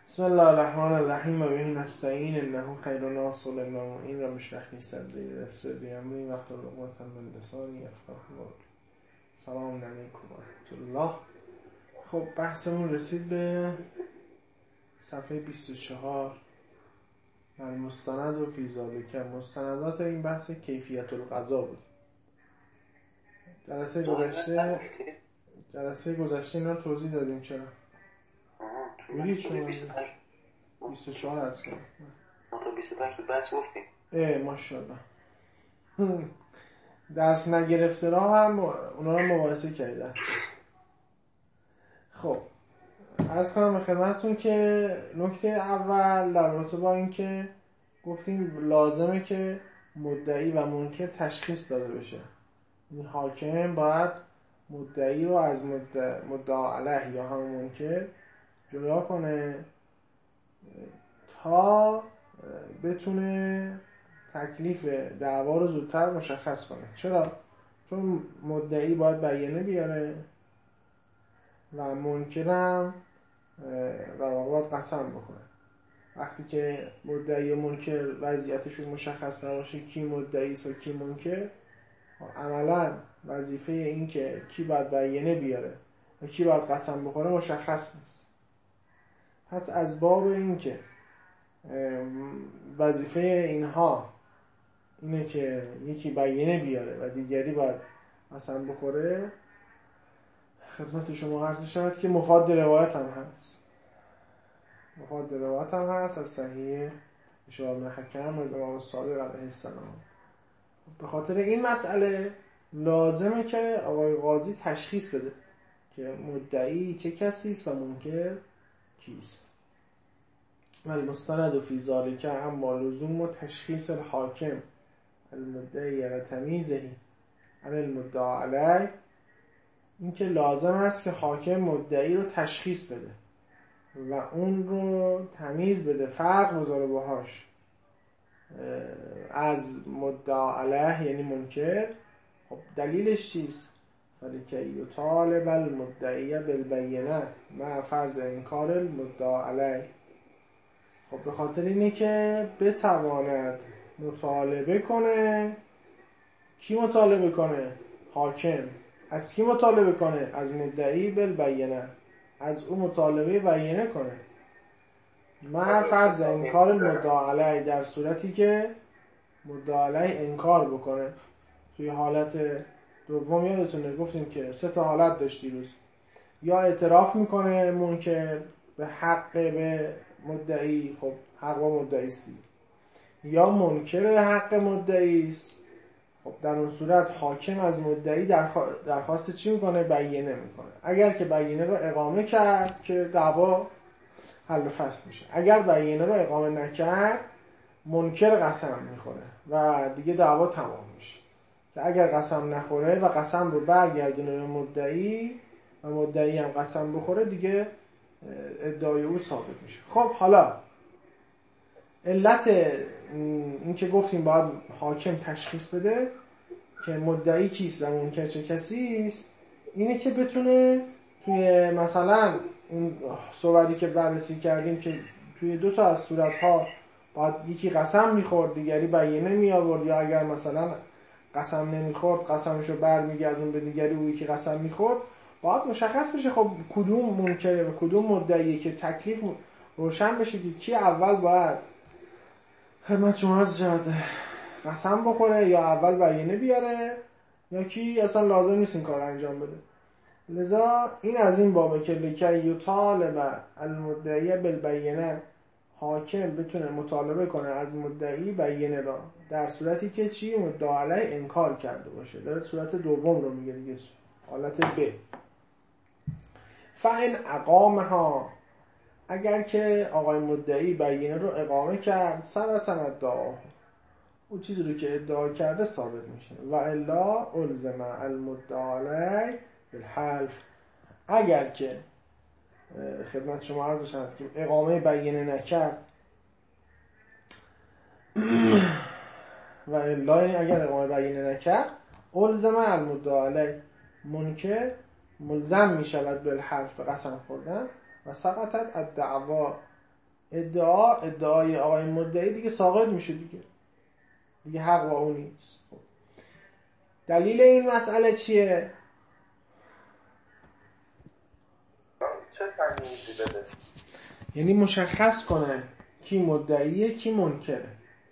بسم الله الرحمن الرحیم و به نستعین انه خیر ناصر المعین و مشرح صدری یسر لی امری واحلل عقدة من لسانی یفقهوا قولی. سلام علیکم و رحمت الله. خب بحثمون رسید به صفحه 24 المستند و فی ذلک. مستندات این بحث کیفیت القضا بود. جلسه گذشته اینا توضیح دادیم. چرا؟ بودی شما 24 هست که ما تا 25 تو بحث گفتیم. ماشاءالله. درس نگرفته را هم اونا رو مقایسه کردن. خب عرض کنم به خدمتتون که نکته اول در رابطه با این که گفتیم لازمه که مدعی و منکر تشخیص داده بشه. این حاکم باید مدعی رو از مدعا علیه یا هم منکر جدا کنه تا بتونه تکلیف دعوا رو زودتر مشخص کنه. چرا؟ چون مدعی باید بیانیه بیاره و منکرم در واقع باید قسم بخوره. وقتی که مدعی و منکر وضعیتشون مشخص نباشه کی مدعی است و کی منکر، عملا وظیفه این که کی باید بیانیه بیاره و کی باید قسم بخوره مشخص نیست. پس از باب این که وظیفه اینها اینه که یکی بیانیه بیاره و دیگری باید قسم بخوره، خدمت شما عرض شود که مفاد روایت هم هست از صحیح شعب حکم از امام صادق علیه السلام. به خاطر این مسئله لازمه که آقای قاضی تشخیص بده که مدعی چه کسی است و منکر کیست. والمستند فی ذلک اما لزوم و تشخیص الحاکم المدعی و تمیزه عن المدعا علیه. این که لازم است که حاکم مدعی رو تشخیص بده و اون رو تمیز بده، فرق بذاره باهاش از مدعا علیه یعنی منکر. خب دلیلش چیست؟ فلکی یطالب المدعی بالبینه مع فرض انکار المدعا علیه. خب به خاطر اینه که بتواند مطالبه کنه. کی مطالبه کنه؟ حاکم. از کی مطالبه کنه؟ از مدعی بالبینه، از او مطالبه بیانیه کنه مع فرض انکار المدعا علیه، در صورتی که مدعا علیه انکار بکنه. توی حالت دوم یادتونه گفتیم که 3 حالت داشت دیروز. یا اعتراف میکنه منکر به حق به مدعی، خب حق با مدعی است، یا منکر حق مدعی است. خب در اون صورت حاکم از مدعی درخواست چی میکنه؟ بیانیه میکنه. اگر که بیانیه رو اقامه کرد که دعوا حل و فصل میشه. اگر بیانیه رو اقامه نکرد منکر قسم میخوره و دیگه دعوا تمام میشه. که اگر قسم نخوره و قسم رو برگردونه به مدعی و مدعی هم قسم بخوره دیگه ادعای او ثابت میشه. خب حالا علت این که گفتیم باید حاکم تشخیص بده که مدعی کیست و منکر چه کسی است، اینه که بتونه توی مثلا اون صورتی که بررسی کردیم که توی 2 از صورتها باید یکی قسم میخورد دیگری بیانیه میآورد، یا اگر مثلا قسم نمیخورد قسمشو برمیگردون به دیگری و یکی قسم میخورد، باید مشخص بشه خب کدوم منکره و کدوم مدعیه که تکلیف روشن بشه که کی اول باید خدمت شما قسم بخوره یا اول بیانیه بیاره یا کی اصلا لازم نیست این کار انجام بده. لذا این از این بابه که لکی یطالب المدعی بالبینه، حاکم بتونه مطالبه کنه از مدعی بیانیه را در صورتی که چی؟ مدعا علیه انکار کرده باشه. در صورت دوم رو میگه دیگه، حالت ب. فإن اقامها، اگر که آقای مدعی بیانیه رو اقامه کرد، ثبت ادعا، اون چیزی رو که ادعا کرده ثابت میشه. و الا الزم المدعا علیه بالحلف. اگر که خدمت شما عرض شد که اقامه بیانیه نکرد و الا یعنی اگر اقامه بیانیه نکرد، الزم المدعا علیه، منکر ملزم میشود بالحلف، قسم خوردن، و سقطت الدعوا ادعای آقای مدعی دیگه ساقط میشه دیگه حق با اون نیست. دلیل این مسئله چیه؟ چه تمیزی بده؟ یعنی مشخص کنه کی مدعیه کی منکره.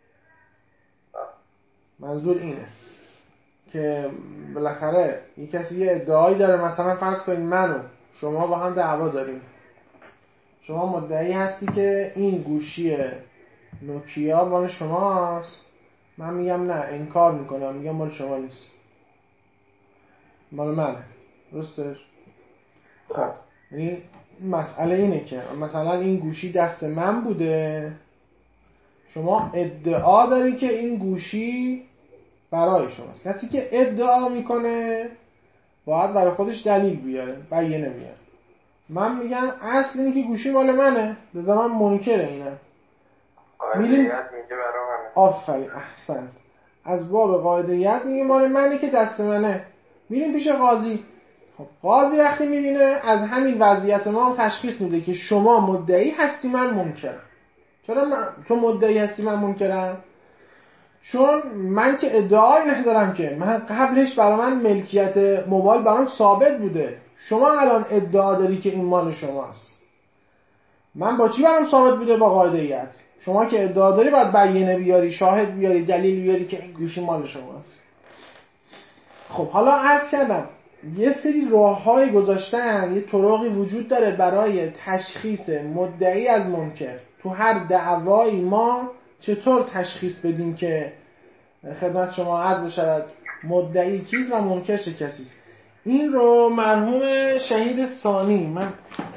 منظور اینه که بالاخره یک کسی یه ادعایی داره، مثلا فرض کنید من و شما با هم دعوا داریم، شما مدعی هستی که این گوشی نوکیا مال شماست، من میگم نه، انکار میکنم، میگم مال شما نیست، مال منه، درستش؟ خب یعنی مسئله اینه که مثلا این گوشی دست من بوده، شما ادعا داری که این گوشی برای شماست. کسی که ادعا میکنه باید برای خودش دلیل بیاره، بیانیه بیاره. من میگم اصل اینه که گوشی مال منه، لذا من منکر اینم. میگه برای منه. آفرین، احسنت. از باب قاعده‌یت میگه مال منه که دست منه. میریم پیش قاضی. خب قاضی وقتی میبینه از همین وضعیت ما هم تشخیص میده که شما مدعی هستی من منکرم. چرا تو مدعی هستی من منکرم؟ چون من که ادعایی ندارم، که من قبلش برای من ملکیت موبایل برام ثابت بوده، شما الان ادعا داری که این مال شماست. من با چی برام ثابت بوده؟ با قاعده‌یت. شما که ادعا داری باید بیانیه بیاری، شاهد بیاری، دلیل بیاری که این گوشی مال شماست. خب حالا عرض کردم یه سری راه‌های گذاشتن، یه طرقی وجود داره برای تشخیص مدعی از منکر. تو هر دعوایی ما چطور تشخیص بدیم که خدمت شما عرض بشود مدعی کیست و منکر چه کسیست؟ این رو مرحوم شهید ثانی، من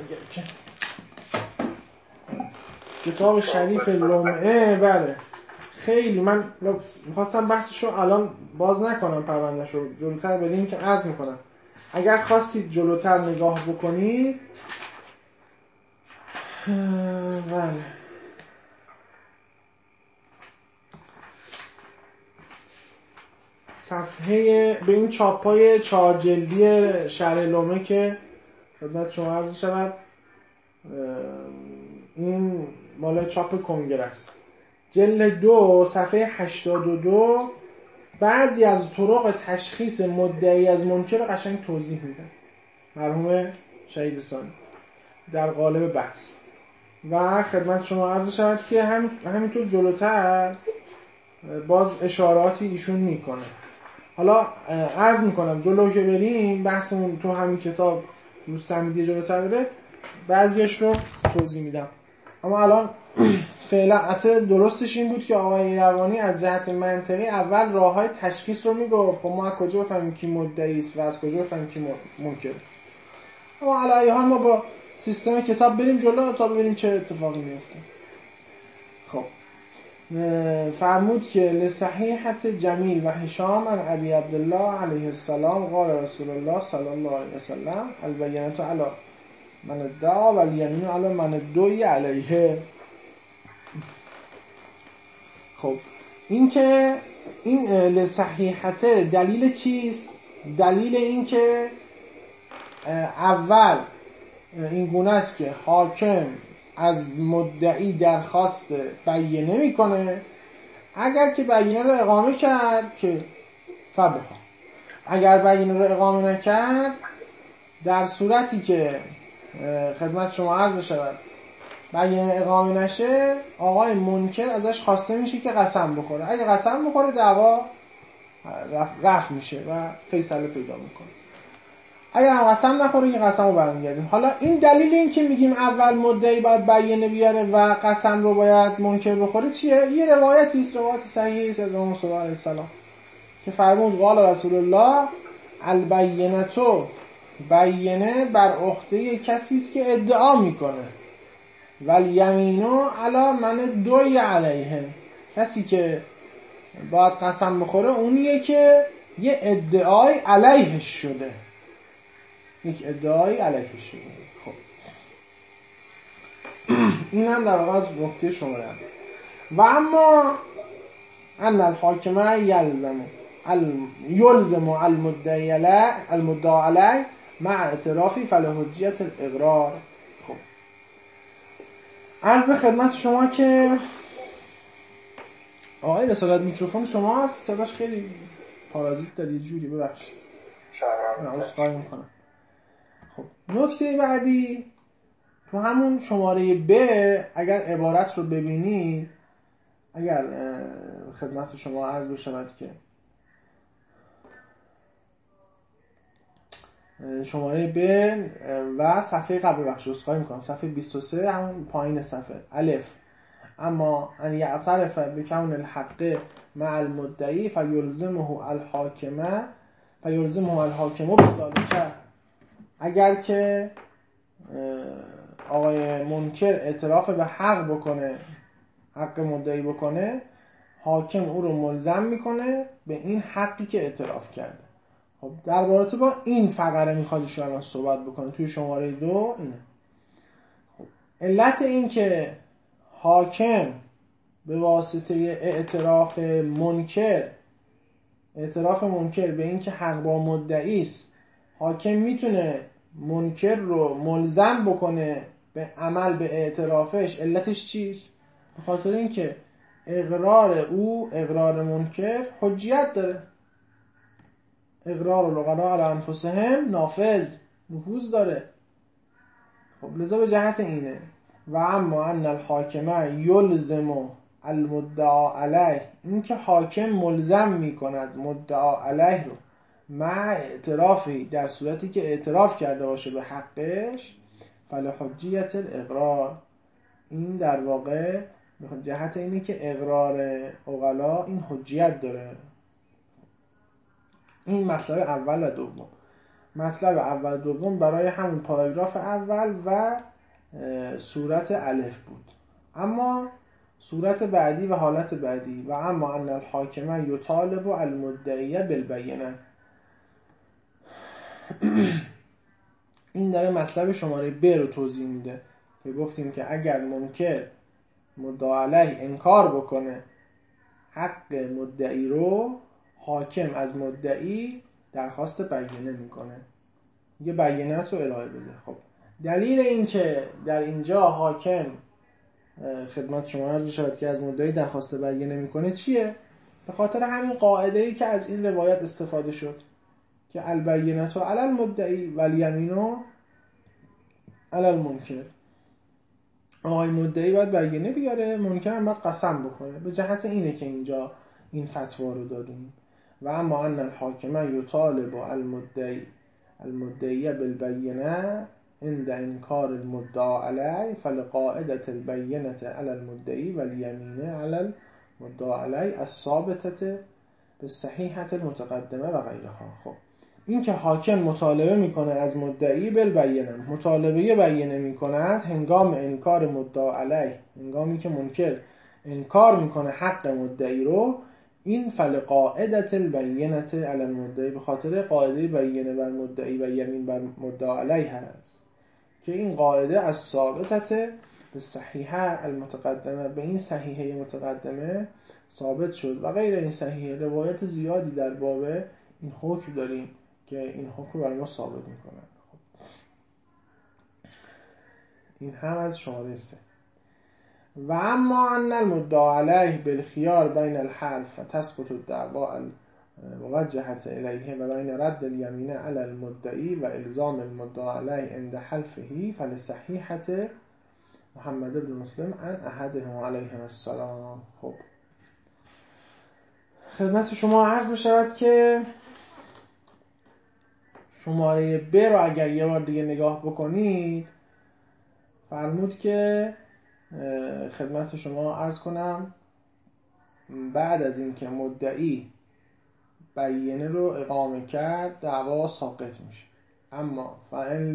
کتاب شریف لمعه، بله خیلی من میخواستم بحثشو الان باز نکنم، پروندهشو جلوتر بدیم که عرض میکنم. اگر خواستید جلوتر نگاه بکنید، بله صفحه به این چاپای 4 جلدی شرح لمعه که خدمت شما عرض شود، این مال چاپ کنگره، جلد 2 صفحه 82 بعضی از طرق تشخیص مدعی از منکر قشنگ توضیح میده مرحوم شهید ثانی در قالب بحث. و خدمت شما عرض شود که همینطور جلوتر باز اشاراتی ایشون میکنه. حالا عرض میکنم جلو که بریم بحثمون تو همین کتاب مستمدی جلوتر بره، بعضیش رو توضیح میدم. اما الان فعلا حتی درستش این بود که آقای ایروانی از جهت منطقی اول راههای تشخیص رو میگفت. خب ما از کجا بفهمیم کی مدعی است و از کجا بفهمیم کی منکر؟ اما علیه حال ما با سیستم کتاب بریم جلو تا ببینیم چه اتفاقی میفته. خب فرمود که لصحیحة جمیل و هشام عن ابی عبدالله علیه السلام قال رسول الله صلی الله علیه وسلم البینة علی من ادعا و الیمین علی من ادعی علیه. خب این که این لصحیحة دلیل چیست؟ دلیل این که اول این گونه است که حاکم از مدعی درخواست بیانیه میکنه، اگر که بیانیه رو اقامه کرد که فبها، اگر بیانیه رو اقامه نکرد در صورتی که خدمت شما عرض بشود بیانیه اقامه نشه آقای منکر ازش خواسته میشه که قسم بخوره. اگه قسم بخوره دعوا رفع میشه و فیصله پیدا میکنه. اگر هم قسم نخوره این قسم رو برمیگردیم. حالا این دلیل این که میگیم اول مدعی باید بیانیه بیاره و قسم رو باید منکر بخوره چیه؟ یه روایتی است، روایت صحیحی است از امام صادق علیه السلام که فرمود قال رسول الله البینة، بیانیه بر عهده کسی است که ادعا میکنه، والیمین علی من ادعی علیه، کسی که باید قسم بخوره اونیه که یه ادعای علیهش شده، یک ادعای علیه شده. خب این هم در واقع از نکته شماره هم. و اما ان الحاکمه یلزم المدعی مع اعترافی فلحجیت الاقرار. خب عرض به خدمت شما که آقای رسالت میکروفون شما هست، صداش خیلی پارازیت داره یه جوری، ببخشید. نه عذرخواهی میکنم. خب نکته بعدی تو همون شماره ب اگر عبارت رو ببینید، اگر خدمت شما عرض بشود که شماره ب و صفحه قبل عذرخواهی میکنم صفحه 23 همون پایین صفحه الف، اما ان یعترف بکون الحق مع المدعی فیلزمه الحاکم بذالک، اگر که آقای منکر اعتراف به حق بکنه، حق مدعی بکنه، حاکم او رو ملزم میکنه به این حقی که اعتراف کرده. خب در رابطه با این فقره میخواد ایشون الان صحبت بکنه توی شماره 2 اینه. خب علت این که حاکم به واسطه اعتراف منکر به این که حق با مدعی است، حاکم میتونه منکر رو ملزم بکنه به عمل به اعترافش. علتش چیست؟ به خاطر اینکه اقرار منکر حجیت داره. اقرار العقلاء علی انفسهم نفوذ داره. خب لذا به اینه و اما ان الحاکم یلزم المدعا علیه، این که حاکم ملزم میکند مدعا علیه رو مع اعترافی، در صورتی که اعتراف کرده باشه به حقش، فلحجیت الاقرار، این در واقع جهت اینه که اقرار عقلا این حجیت داره. این مطلب اول و دوم. مطلب اول و دوم برای همون پاراگراف اول و صورت الف بود. اما صورت بعدی و حالت بعدی و اما ان الحاکم یطالب المدعی بالبینه، این داره مطلب شماره ب رو توضیح میده که گفتیم که اگر منکر مدعا علیه انکار بکنه حق مدعی رو، حاکم از مدعی درخواست بینه میکنه، یه بینه رو ارائه بده. خب دلیل این که در اینجا حاکم خدمت شما عرض بشود که از مدعی درخواست بینه میکنه چیه؟ به خاطر همین قاعده‌ای که از این روایت استفاده شد که البینة علی المدعی و الیمین علی المنکر. آقای مدعی باید بینه بیاره، منکر هم باید قسم بخوره. به جهت اینه که اینجا این فتوا رو دادیم. و اما ان الحاکم یطالب المدعی بالبینه عند انکار المدعا علیه فلقاعدة البینة علی المدعی و الیمین علی المدعا علیه الثابتة بالصحیحة المتقدمه و غیرها. خب این که حاکم مطالبه میکنه از مدعی بالبینه، مطالبه بینه میکند هنگام انکار مدعا علیه، هنگامی که منکر انکار میکنه حق مدعی رو، این فلقاعدة البینة علی المدعی، به خاطر قاعده بینه بر مدعی و یمین بر مدعا علیه هست که این قاعده از ثابتته به صحیحه المتقدمه، به این صحیحه متقدمه ثابت شد و غیر این صحیحه روایت زیادی در باب این حکم داریم که این حکم رو برای ما ثابت میکنن. خب این هم از شماره 3. و اما ان المدعا علیه بالخیار بین الحلف و تسقط الدعوا الموجهة الیه و بین رد الیمین علی المدعی و الزام المدعا علیه عند حلفه فلصحیحة محمد بن مسلم عن احدهم علیهم السلام. خب خدمت شما عرض بشود که شماره ب رو اگر یه بار دیگه نگاه بکنید، فرمود که خدمت شما عرض کنم بعد از این که مدعی بینه رو اقامه کرد دعوا ساقط میشه. اما فإن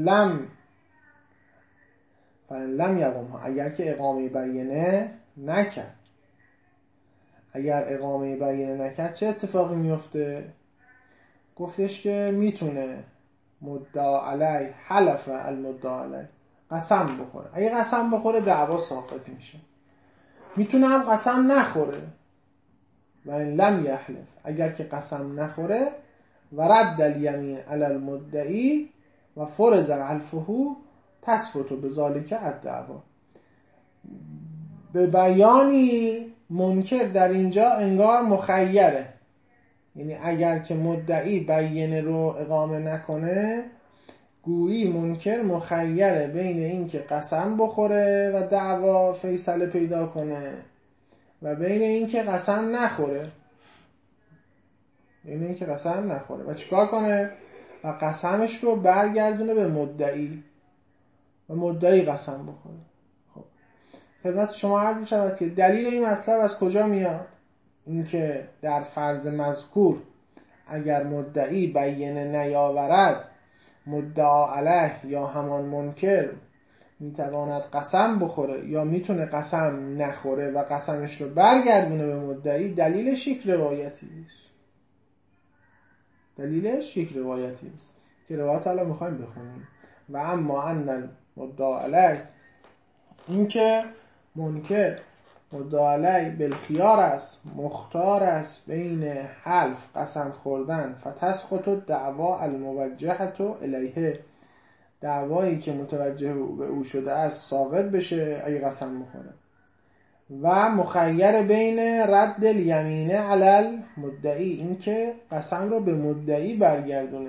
لم یقم، اگر که اقامه بینه نکرد، اگر اقامه بینه نکرد چه اتفاقی میفته؟ گفتش که میتونه مدعا علیه حلف المدعا علیه قسم بخوره. اگه قسم بخوره دعوا ساقط میشه. میتونه هم قسم نخوره و این لم یحلف، اگر که قسم نخوره و رد الیمین علی المدعی و فرض حلفه تثبت بذالک الدعوا، به بیانی منکر در اینجا انگار مخیره، یعنی اگر که مدعی بیانه رو اقامه نکنه گویی منکر مخیره بین این که قسم بخوره و دعوا فیصله پیدا کنه و بین این که قسم نخوره، و چیکار کنه و قسمش رو برگردونه به مدعی و مدعی قسم بخوره. خب خدمت شما عرض می‌شود که دلیل این مطلب از کجا میاد؟ اینکه در فرض مذکور اگر مدعی بیانه نیاورد مدعا علیه یا همان منکر میتواند قسم بخوره یا میتونه قسم نخوره و قسمش رو برگردونه به مدعی. دلیلش یک روایتی است که روایت الان میخوایم بخونیم. و اما ان مدعا علیه، این که منکر مدعا علیه بالخیار است، مختار است بین حلف قسم خوردن، فتسقط الدعوا الموجهة الیه، دعوایی که متوجه به او شده است ساقط بشه اگه قسم بخوره، و مخیر بین رد الیمین علی المدعی، این که قسم رو به مدعی برگردونه،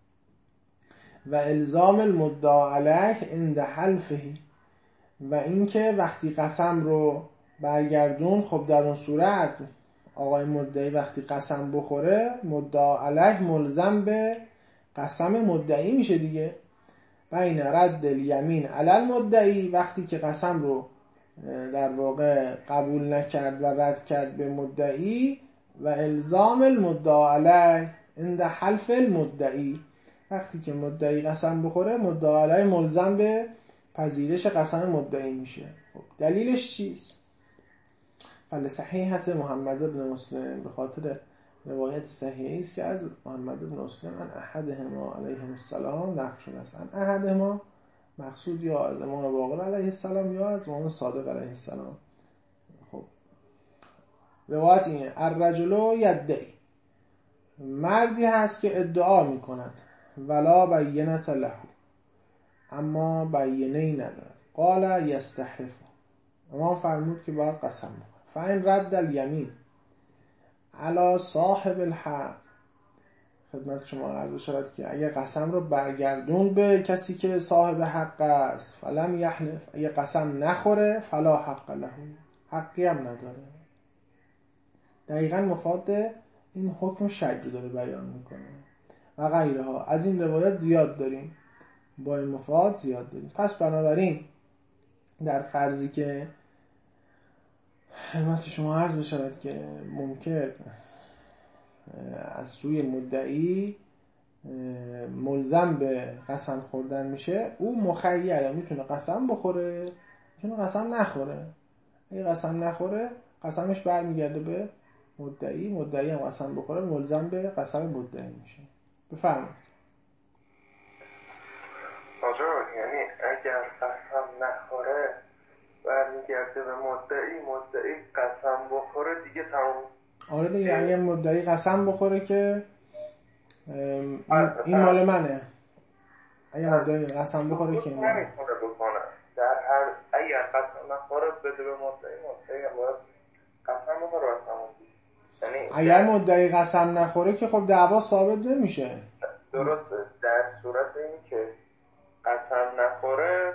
و الزام المدعا علیه عند حلفه، و این که وقتی قسم رو برگردون خب در اون صورت آقای مدعی وقتی قسم بخوره مدعا علیه ملزم به قسم مدعی میشه دیگه. بین رد الیمین علی المدعی، وقتی که قسم رو در واقع قبول نکرد و رد کرد به مدعی، و الزام المدعا علیه عند حلف المدعی، وقتی که مدعی قسم بخوره مدعا علیه ملزم به پذیرش قسم مدعی میشه. خب دلیلش چیست؟ فلصحیحة محمد بن مسلم، به خاطر روایت صحیحی است که از محمد بن مسلم ان احدهما علیه السلام نقل شده است. ان احدهما مقصود یا از امام باقر علیه السلام یا از امام صادق علیه السلام. خب روایت اینه الرجل یدعی، مردی هست که ادعا میکند ولا بینة له، اما بیانه‌ای ندارد. قال یستحلف، امام فرمود که باید قسم بخوره. فاین رد الیمین علی صاحب الحق، خدمت شما عرض شد که اگه قسم رو برگردون به کسی که صاحب حق است، فلم یحلف، اگه قسم نخوره فلا حق له، حقی هم نداره. دقیقاً مفاد این حکم شرعی داره بیان میکنه و غیرها. از این روایات زیاد داریم، با این مفاد زیاد داریم. پس بنابراین در فرضی که خدمت شما عرض بشود که منکر از سوی مدعی ملزم به قسم خوردن میشه، او مخیره، میتونه قسم بخوره میتونه قسم نخوره. اگه قسم نخوره قسمش برمیگرده به مدعی، مدعی هم قسم بخوره ملزم به قسم مدعی میشه. بفرمایید. یعنی اگر قسم نخوره برمیگرده به مدعی قسم بخوره دیگه تموم. آره دیگه، اگه مدعی قسم بخوره که این مال منه، اگه مدعی قسم بخوره که این مال منه بکنه. در هر اگر قسم نخوره بده به مدعی هم باید قسم بخوره و تموم. یعنی اگر مدعی قسم نخوره که خب دعوا ثابت نمیشه. درسته، در صورت اینی که قسم نخوره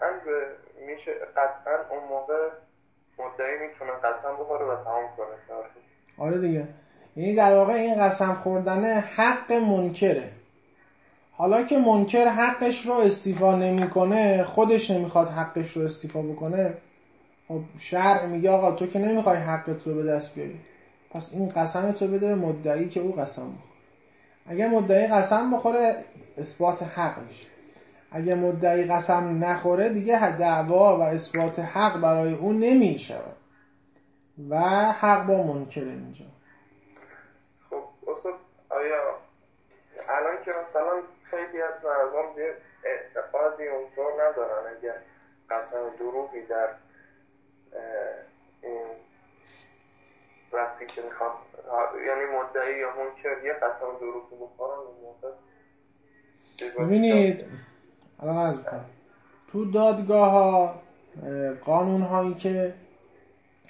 قطعا اون موقع مدعی میتونه قسم بخوره و تمام کنه. آره دیگه، یعنی در واقع این قسم خوردن حق منکره. حالا که منکر حقش رو استیفا نمیکنه، خودش نمیخواد حقش رو استیفا بکنه، خب شرع میگه آقا تو که نمیخوای حقت رو به دست بیاری، پس این قسم تو بده به مدعی که او قسم بخوره. اگه مدعی قسم بخوره اثبات حق میشه، اگه مدعی قسم نخوره دیگه دعوا و اثبات حق برای اون نمیشود و حق با منکر اینجا. خب اصلا آیا الان که مثلا خیلی از مردم به اعتقادی اونطور ندارن اگر قسم دروغی در این وقتی که میخواد، یعنی مدعی یا منکر یه قسم دروغی بخورن اون موقع ببینید الان از تو دادگاه ها قانون هایی که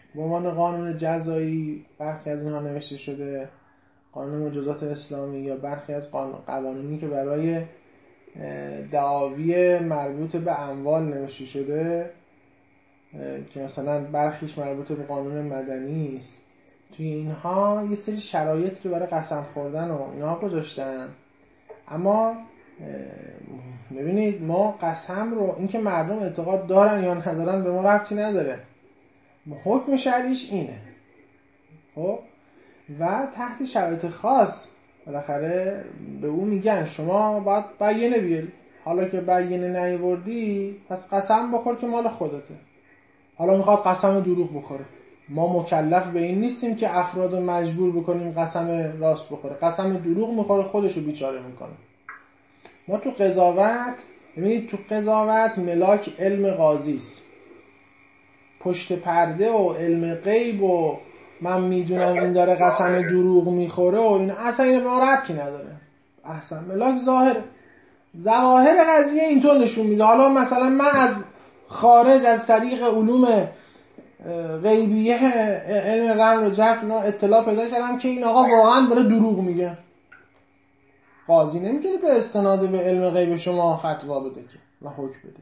به عنوان قانون جزایی برخی از اینها نوشته شده، قانون مجازات اسلامی یا برخی از قوانینی که برای دعاوی مربوط به اموال نوشته شده که مثلا برخیش مربوط به قانون مدنی است، توی اینها یه سری شرایط رو برای قسم خوردن و اینها گذاشتن. اما ببینید ما قسم رو، اینکه مردم اعتقاد دارن یا ندارن به ما ربطی نداره، حکم شرعیش اینه. خب و تحت شرایط خاص بالاخره به اون میگن شما باید بیانه بیاری، حالا که بیانه نیاوردی پس قسم بخور که مال خودته. حالا میخواد قسم دروغ بخوره، ما مکلف به این نیستیم که افراد رو مجبور بکنیم قسم راست بخوره. قسم دروغ میخوره خودشو بیچاره میکنه. ما تو قضاوت، ببینید تو قضاوت ملاک علم قاضی است. پشت پرده و علم غیب و من میدونم این داره قسم دروغ میخوره و این اصلا اینو به ما ربطی نداره. احسن ملاک ظواهر قضیه اینطور نشون میده. حالا مثلا من از خارج از طریق علوم غیبیه علم رمل و جفن اطلاع پیدا کردم که این آقا واقعا داره دروغ میگه. قاضی نمیتونه به استناد به علم غیب شما فتوا بده که و حکم بده.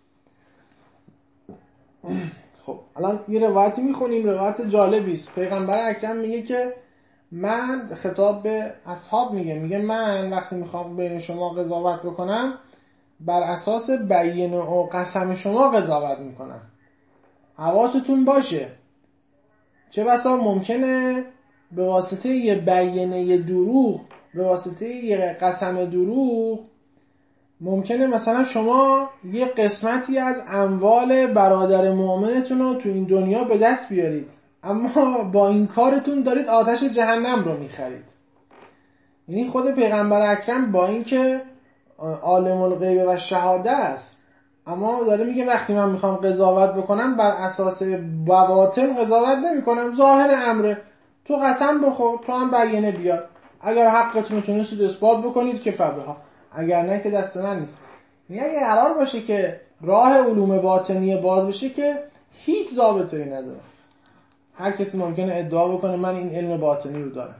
خب الان یه روایتی میخونیم، روایت جالبی است. پیغمبر اکرم میگه که من، خطاب به اصحاب میگه من وقتی میخوام بین شما قضاوت بکنم بر اساس بیانه و قسم شما قضاوت میکنم. حواستون باشه چه بسا ممکنه به واسطه یه بیانه دروغ، به واسطه یه قسم دروغ ممکنه مثلا شما یه قسمتی از اموال برادر مؤمنتون رو تو این دنیا به دست بیارید، اما با این کارتون دارید آتش جهنم رو میخرید. یعنی خود پیغمبر اکرم با اینکه عالم الغیب و شهاده است، اما داره میگه وقتی من میخوام قضاوت بکنم بر اساس بواطن قضاوت نمیکنم. ظاهر امره، تو قسم بخور، تو هم بیانه بیار، اگر حقتون رو تونستید اثبات بکنید که فبها، اگر نه که دست من نیست. یعنی اگه قرار باشه که راه علوم باطنی باز بشه که هیچ ضابطه‌ای نداره. هر کسی ممکنه ادعا بکنه من این علم باطنی رو دارم.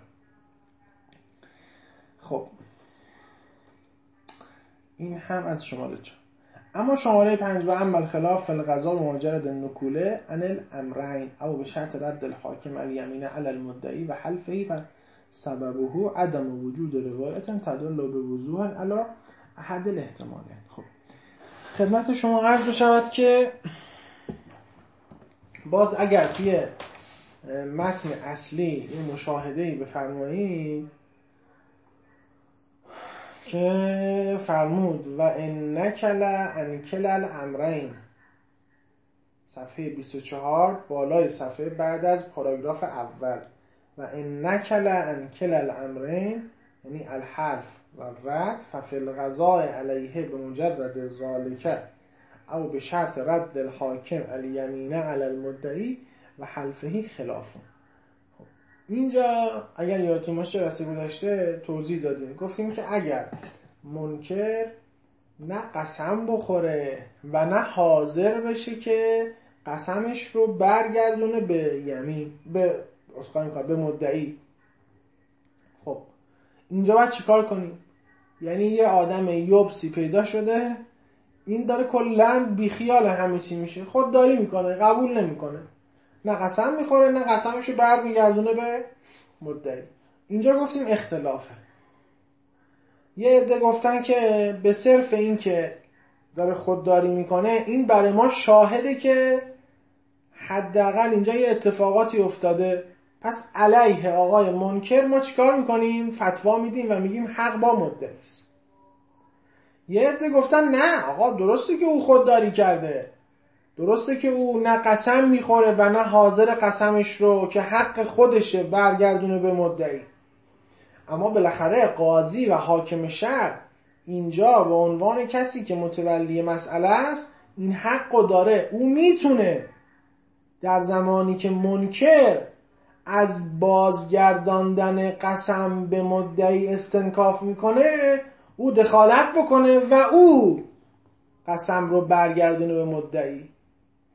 خب این هم از شماره 4. اما شماره 5 و اما الخلاف فی القضاء بمجرد النکوله عن الامرین او به شرط رد الحاکم الیمین علی المدعی و حلفه سببه عدم وجود روایت تدل به وضوح علی احد الاحتمالین. خب خدمت شما عرض بشود که باز اگر توی متن اصلی این مشاهده‌ای بفرمایید که فرمود و ان نکل انکل الامرین، صفحه 24 بالای صفحه بعد از پاراگراف اول، و ان نکل انکل الامرین یعنی الحلف و رد ففی القضاء علیه بمجرد ذالک او به شرط رد الحاکم الیمین علی المدعی و حلفه خلافون. اینجا اگر یادتون باشه جلسه گذشته توضیح دادیم، گفتیم که اگر منکر نه قسم بخوره و نه حاضر بشه که قسمش رو برگردونه به یمین، به مدعی، خب اینجا باید چیکار کنیم؟ یعنی یه آدم یوبسی پیدا شده، این داره کلاً بیخیال همه چی میشه، خودداری میکنه، قبول نمیکنه، نه قسم میخوره نه قسمش رو برمیگردونه به مدعی. اینجا گفتیم اختلافه. یه عده گفتن که به صرف این که داره خودداری میکنه این برای ما شاهده که حداقل اینجا یه اتفاقاتی افتاده، پس علیه آقای منکر ما چیکار میکنیم؟ فتوا میدیم و میگیم حق با مدعی است. یه عده گفتن نه آقا درسته که او خودداری کرده، درسته که او نه قسم میخوره و نه حاضر قسمش رو که حق خودشه برگردونه به مدعی، اما بالاخره قاضی و حاکم شرع اینجا به عنوان کسی که متولی مسئله است این حق رو داره. او میتونه در زمانی که منکر از بازگرداندن قسم به مدعی استنکاف میکنه او دخالت بکنه و او قسم رو برگردونه به مدعی.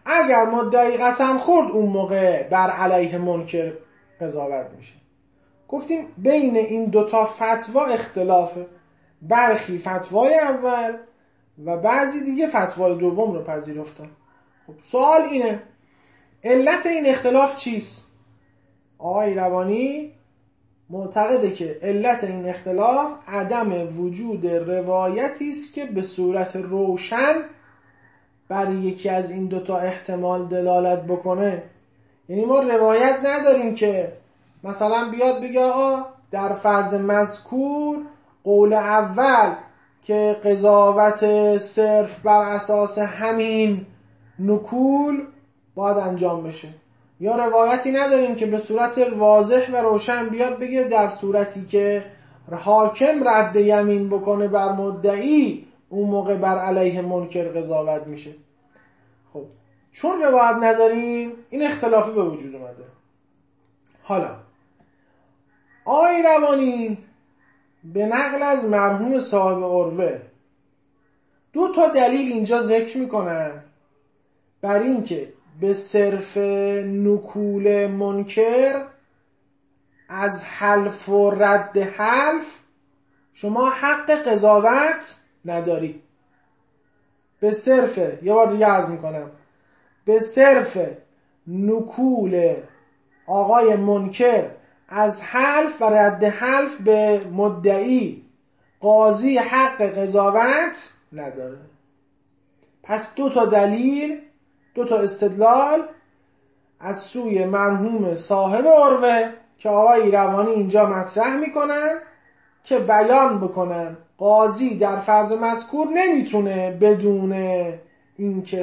اگر مدعی قسم خورد اون موقع بر علیه منکر قضاوت میشه. گفتیم بین این دوتا فتوا اختلافه، برخی فتوای اول و بعضی دیگه فتوای دوم رو پذیرفتن. خب سوال اینه علت این اختلاف چیست؟ آقای روانی معتقده که علت این اختلاف عدم وجود روایتی است که به صورت روشن بر یکی از این دوتا احتمال دلالت بکنه. یعنی ما روایت نداریم که مثلا بیاد بگه آقا در فرض مذکور قول اول که قضاوت صرف بر اساس همین نکول باید انجام بشه، یا روایتی نداریم که به صورت واضح و روشن بیاد بگه در صورتی که حاکم رد یمین بکنه بر مدعی اون موقع بر علیه منکر قضاوت میشه. خب چون روایت نداریم این اختلافی به وجود اومده. حالا آقای روانی به نقل از مرحوم صاحب عروه 2 تا دلیل اینجا ذکر میکنن بر این که به صرف نکول منکر از حلف و رد حلف شما حق قضاوت نداری. به صرف، یه بار دیگه عرض میکنم، به صرف نکول آقای منکر از حلف و رد حلف به مدعی قاضی حق قضاوت نداره. پس 2 تا دلیل، 2 تا استدلال از سوی مرحوم صاحب عروه که آقای روانی اینجا مطرح میکنن که بیان بکنن قاضی در فرض مذکور نمیتونه بدون اینکه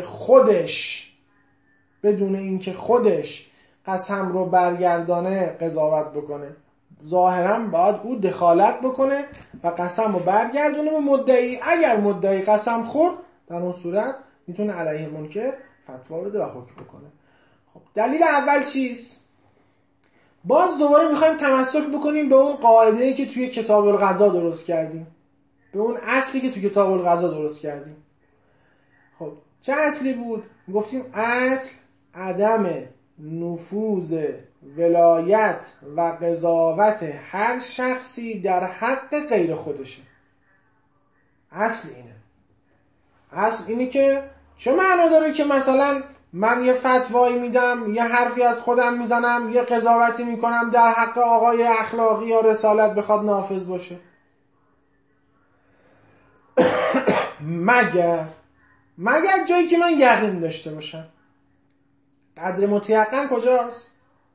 خودش قسم رو برگردانه قضاوت بکنه. ظاهرا باید او دخالت بکنه و قسم رو برگردونه به مدعی. اگر مدعی قسم خورد در اون صورت میتونه علیه منکر فتوا بده و حکم بکنه. خب دلیل اول چیست؟ باز دوباره میخوایم تمسک بکنیم به اون قاعده‌ای که توی کتاب القضا درست کردیم، به اون اصلی که توی کتاب القضا درست کردیم. خب چه اصلی بود؟ گفتیم اصل عدم نفوذ ولایت و قضاوت هر شخصی در حق غیر خودشه. اصل اینه که چه معنا داره که مثلا من یه فتوایی میدم، یه حرفی از خودم میزنم، یه قضاوتی میکنم در حق آقای اخلاقی یا رسالت بخواد نافذ باشه؟ مگر جایی که من یقین داشته باشم. قدر متیقن کجاست؟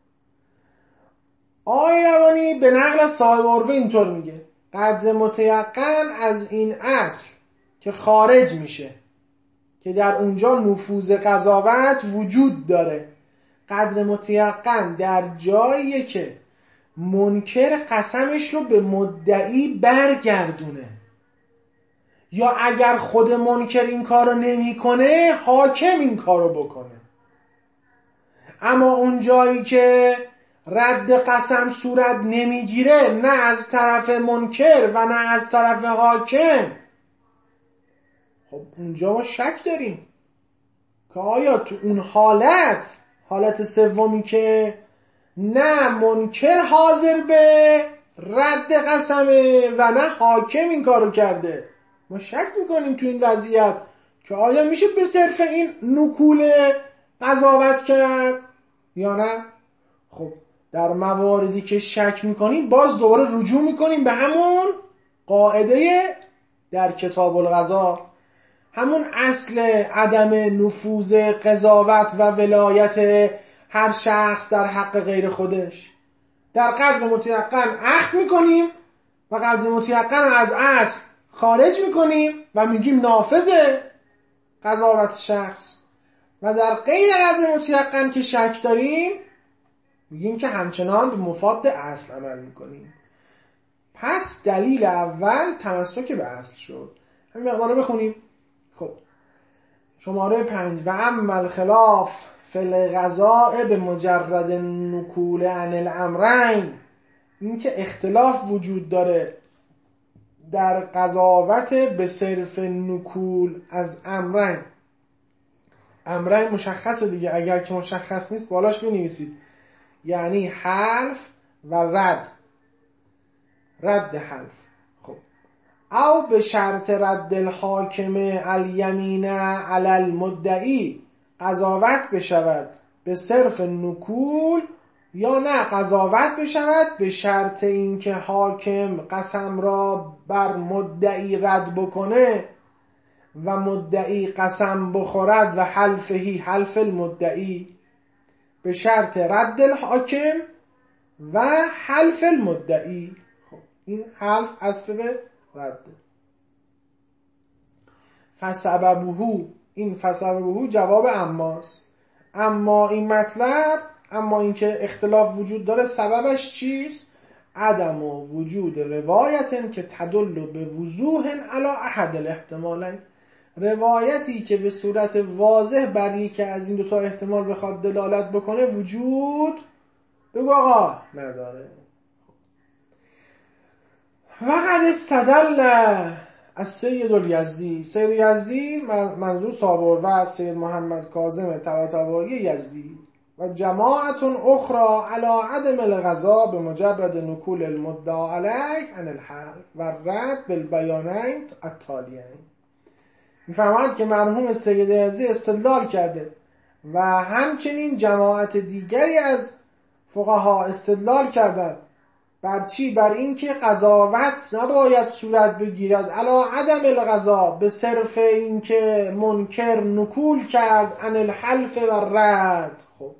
آقای روانی به نقل از صاحب عروه اینطور میگه قدر متیقن از این اصل که خارج میشه که در اونجا نفوذ قضاوت وجود داره، قدر متیقن در جاییه که منکر قسمش رو به مدعی برگردونه، یا اگر خود منکر این کارو نمیکنه حاکم این کارو بکنه. اما اون جایی که رد قسم صورت نمیگیره، نه از طرف منکر و نه از طرف حاکم، خب اونجا ما شک داریم که آیا تو اون حالت سومی که نه منکر حاضر به رد قسمه و نه حاکم این کارو کرده، ما شک میکنیم تو این وضعیت که آیا میشه به صرف این نکول قضاوت کرد یا نه. خب در مواردی که شک میکنیم باز دوباره رجوع میکنیم به همون قاعده در کتاب القضا، همون اصل عدم نفوذ قضاوت و ولایت هر شخص در حق غیر خودش. در قدر متیقن اخذ میکنیم و قدر متیقن از اصل خارج میکنیم و میگیم نافذ قضاوت شخص، و در غیر قدر متیقن که شک داریم میگیم که همچنان به مفاد اصل عمل میکنیم. پس دلیل اول تمسک به اصل شد. همین مقدار رو بخونیم. خب شماره 5 و اما الخلاف فی القضاء به مجرد نکول عن الامرین، این که اختلاف وجود داره در قضاوت به صرف نکول از امرین، امره مشخصه دیگه، اگر که مشخص نیست بالاش بنویسید یعنی حلف و رد حلف. خب او به شرط رد الحاکم الیمین علی المدعی قضاوت بشود به صرف نکول، یا نه قضاوت بشود به شرط اینکه حاکم قسم را بر مدعی رد بکنه و مدعی قسم بخورد و حلفهی حلف المدعی، به شرط رد الحاکم و حلف المدعی. خب این حلف عطف به رد. فسببه، این فسببه جواب اماست. اما این مطلب، اما اینکه اختلاف وجود داره سببش چیست؟ عدم و وجود روایت که تدل به وضوح علی احد الاحتمالین، روایتی که به صورت واضح بر یکی از این دوتا احتمال بخواد دلالت بکنه وجود بگو آقا نداره. وقد استدل از سید الیزدی، سید یزدی منظور صابر و سید محمد کاظم طباطبایی یزدی و جماعت اخرى علی عدم القضا به مجرد نکول المدعا علیه عن الحلف و رد بالبیانین التالیین. میفرماید که مرحوم سید یزدی استدلال کرده و همچنین جماعت دیگری از فقها استدلال کردند بر چی؟ بر اینکه قضاوت نباید صورت بگیرد علی عدم القضا به صرف اینکه منکر نکول کرد عن الحلف و رد. خب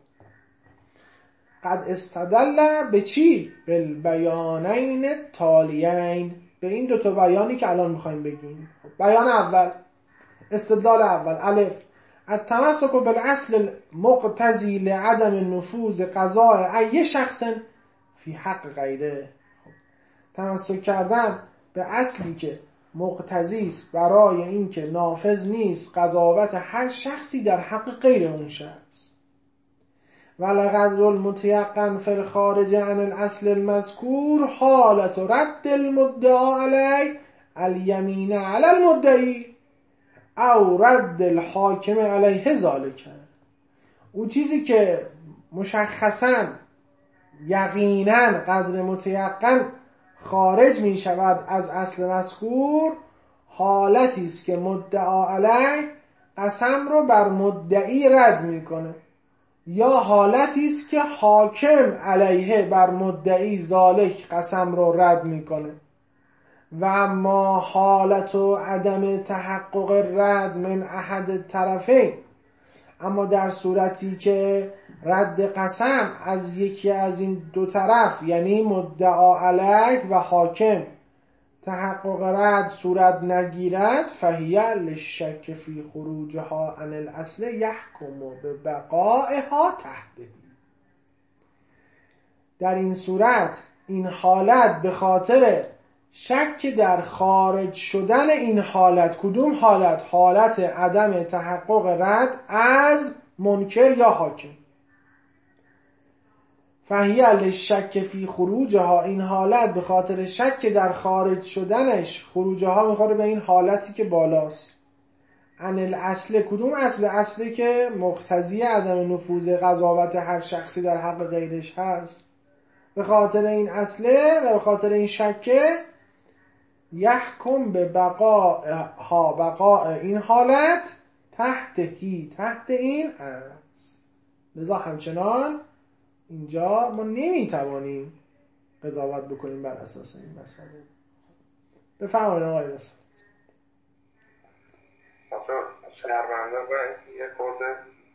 قد استدل به چی؟ بالبیانین تالیین، به این دوتا بیانی که الان میخوایم بگیم. خب بیان اول، استدلال اول، الف التمسک بالاصل المقتضی لعدم نفوذ قضاء ای شخص فی حق غیره. خب تمسک کردن به اصلی که مقتضی است برای اینکه نافذ نیست قضاوت هر شخصی در حق غیر اون شخص. ولقدر المتیقن فی الخارج عن الاصل المذکور حالت رد المدعا علی الیمین علی المدعی او رد الحاکم علیه ذالک. اون چیزی که مشخصاً یقیناً قدر متیقن خارج می شود از اصل مذکور حالتی است که مدعا علیه قسم رو بر مدعی رد میکنه، یا حالتی است که حاکم علیه بر مدعی ذالک قسم رو رد میکنه. و اما حالت و عدم تحقق رد من احد طرفین، اما در صورتی که رد قسم از یکی از این دو طرف یعنی مدعا علیه و حاکم تحقق رد صورت نگیرد فهی للشک فی خروجها عن الاصل یحکم ببقائها تحته. در این صورت این حالت به خاطر شک در خارج شدن این حالت، کدوم حالت؟ حالت عدم تحقق رد از منکر یا حاکم. فهی للشک فی خروجها، این حالت به خاطر شک در خارج شدنش، خروجها میخوره به این حالتی که بالاست، عن الاصل، کدوم اصل؟ اصلی که مقتضی عدم نفوذ قضاوت هر شخصی در حق غیرش هست. به خاطر این اصله و به خاطر این شکه یحکم به بقاء این حالت تحت این است. لذا همچنان اینجا ما نمیتوانیم قضاوت بکنیم بر اساس این مسئله. بفرمایید آقای رسول. شهرمنده باید یه خورده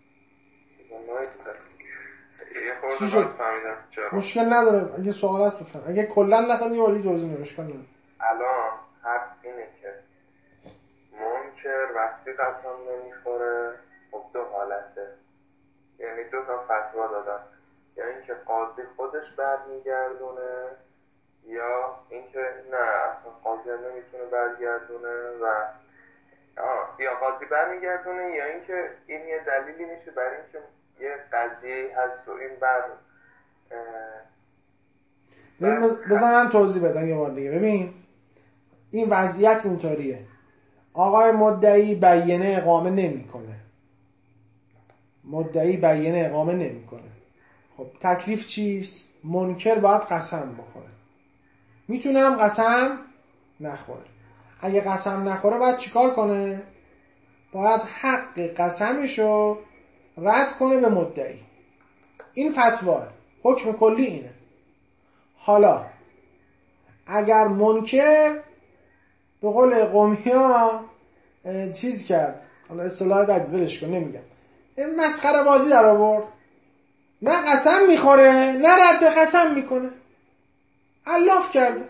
چی شد؟ مشکل نداره، اگه سوال هست بفرم، اگه کلن نفهمی ولی دوزی نروش کنیم. الان حرف اینه که منکر وقتی قسم نمیخوره خب دو حالته، یعنی دو تا فتوا دادن، یا اینکه قاضی خودش برمیگردونه یا اینکه نه اصلا قاضی نمیتونه برگردونه و یا قاضی برمیگردونه یا اینکه این یه دلیلی میشه برای اینکه یه قضیه هست و این بذار من توضیح بدم یه بار دیگه. ببین این وضعیت اینطوریه، آقای مدعی بیانیه اقامه نمیکنه، مدعی بیانه اقامه نمیکنه. خب تکلیف چیست؟ منکر باید قسم بخوره. میتونه هم قسم نخوره. اگه قسم نخوره باید چیکار کنه؟ باید حق قسمشو رد کنه به مدعی. این فتواه، حکم کلی اینه. حالا اگر منکر به قول قومیا چیز کرد، حالا اصطلاح بد ولش کن نمیگم، این مسخره بازی در آورد، نه قسم میخوره نه رد قسم میکنه، الاف کرده،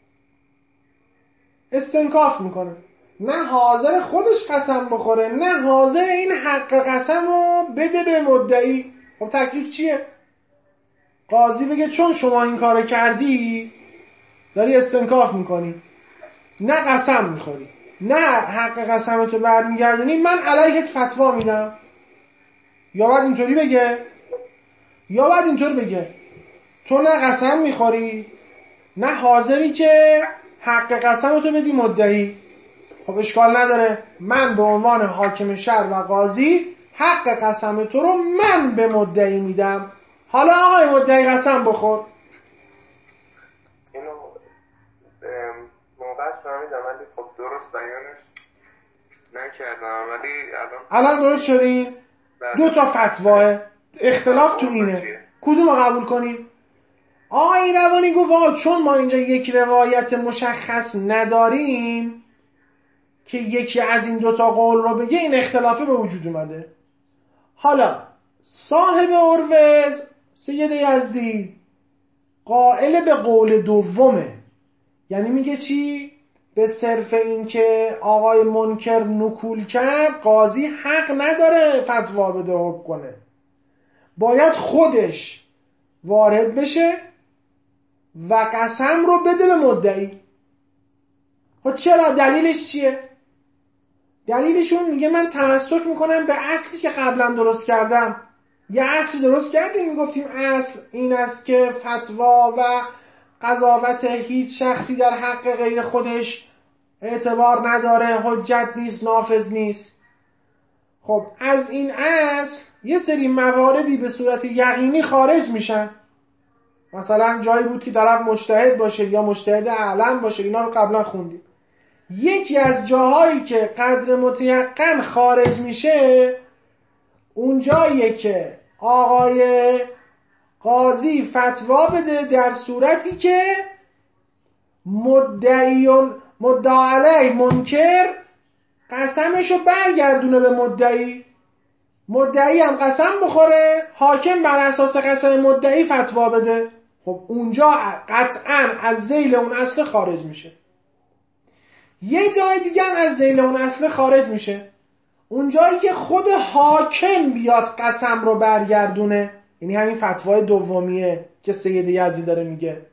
استنکاف میکنه، نه حاضر خودش قسم بخوره نه حاضر این حق قسم رو بده به مدعی. خب تکلیف چیه؟ قاضی بگه چون شما این کار کردی داری استنکاف میکنی، نه قسم میخوری نه حق قسمتو برمیگردونی، من علیهت فتوا میدم. یا باید اینطوری بگه یا باید اینطوری بگه تو نه قسم میخوری نه حاضری که حق قسمتو بدی مدعی. خب اشکال نداره، من به عنوان حاکم شهر و قاضی حق قسم تو رو من به مدعی میدم. حالا آقای مدعی قسم بخور. اینو موقع فهمیدم ولی خب درست بیانش نکردم، ولی الان درست شدین؟ دو تا فتواه اختلاف تو اینه کدوم رو قبول کنیم؟ آقای روانی گفت آقا چون ما اینجا یک روایت مشخص نداریم که یکی از این دوتا قول رو بگه، این اختلافه به وجود اومده. حالا صاحب عروه سید یزدی قائل به قول دومه، یعنی میگه چی؟ به صرف این که آقای منکر نکول کرد قاضی حق نداره فتوا بده حکم کنه، باید خودش وارد بشه و قسم رو بده به مدعی. خب چرا؟ دلیلش چیه؟ دلیلشون میگه من تمسک میکنم به اصلی که قبلا درست کردم. یه اصلی درست کردیم میگفتیم اصل این است که فتوا و قضاوت هیچ شخصی در حق غیر خودش اعتبار نداره، حجت نیست، نافذ نیست. خب از این اصل یه سری مواردی به صورت یقینی خارج میشن. مثلا جایی بود که طرف مجتهد باشه یا مجتهد اعلم باشه، اینا رو قبلا خوندیم. یکی از جاهایی که قدر متیقن خارج میشه اون جاییه که آقای قاضی فتوا بده در صورتی که مدعا علیه منکر قسمشو برگردونه به مدعی، مدعی هم قسم بخوره، حاکم بر اساس قسم مدعی فتوا بده. خب اونجا قطعا از ذیل اون اصل خارج میشه. یه جای دیگه هم از ذیل اون اصل خارج میشه، اون جایی که خود حاکم بیاد قسم رو برگردونه، یعنی همین فتوای دومیه که سید یزدی داره میگه.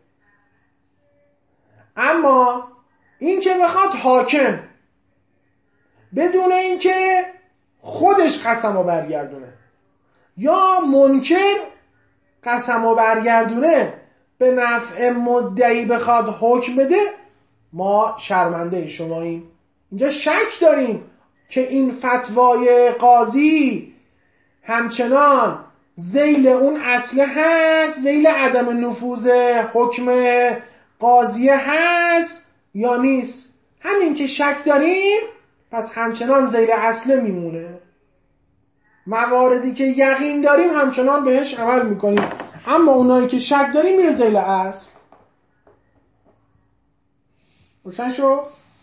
اما این که بخواد حاکم بدون اینکه خودش قسم رو برگردونه یا منکر قسم رو برگردونه به نفع مدعی بخواد حکم بده، ما شرمنده شماییم. اینجا شک داریم که این فتوای قاضی همچنان ذیل اون اصله هست، ذیل عدم نفوذ حکم قاضی هست یا نیست. همین که شک داریم پس همچنان ذیل اصله میمونه. مواردی که یقین داریم همچنان بهش عمل میکنیم، اما اونایی که شک داریم میره ذیل اصل. روشن شو؟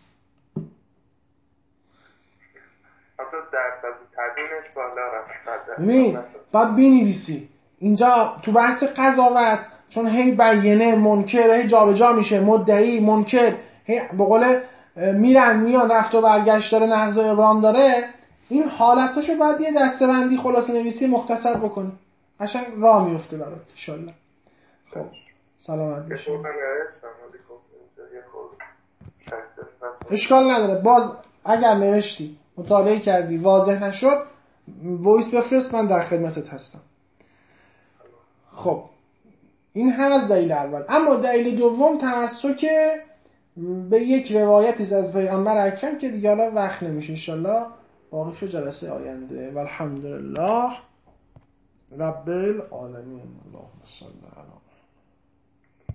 ببین باید بینویسی اینجا تو بحث قضاوت، چون هی بیانه منکر هی جابجا میشه، مدعی منکر هی به قول میرن میان رفت و برگشت داره، نقض و ابرام داره، این حالتاشو باید یه دسته‌بندی خلاصه نویسی مختصر بکنی، قشنگ راه میفته برات ان شاء الله. خب سلامت باشی. اشکال نداره، باز اگر نوشتی مطالعه کردی واضح نشد وایس بفرست، من در خدمتت هستم. خب این هم از دلیل اول. اما دلیل دوم تمسک به یک روایتی از پیغمبر اکرم که دیگه حالا وقت نمیشه، انشالله باقیشو جلسه آینده. والحمدلله. رب العالمین. اللهم صل